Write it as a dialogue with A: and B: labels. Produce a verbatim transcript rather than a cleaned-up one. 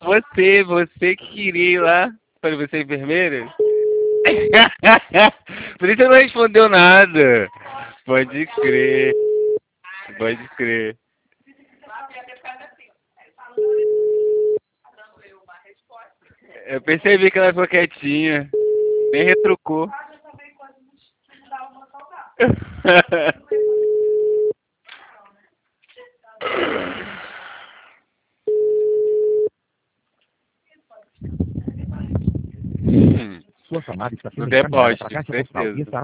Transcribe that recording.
A: Você, você que queria ir lá. Falei, você é enfermeira? Por isso você não respondeu nada. Pode crer. Pode crer. Eu percebi que ela ficou quietinha. Nem retrucou.
B: Sua chamada está sendo
A: No depósito,
B: encaminhada para a caixa postal
A: certeza.
B: e estará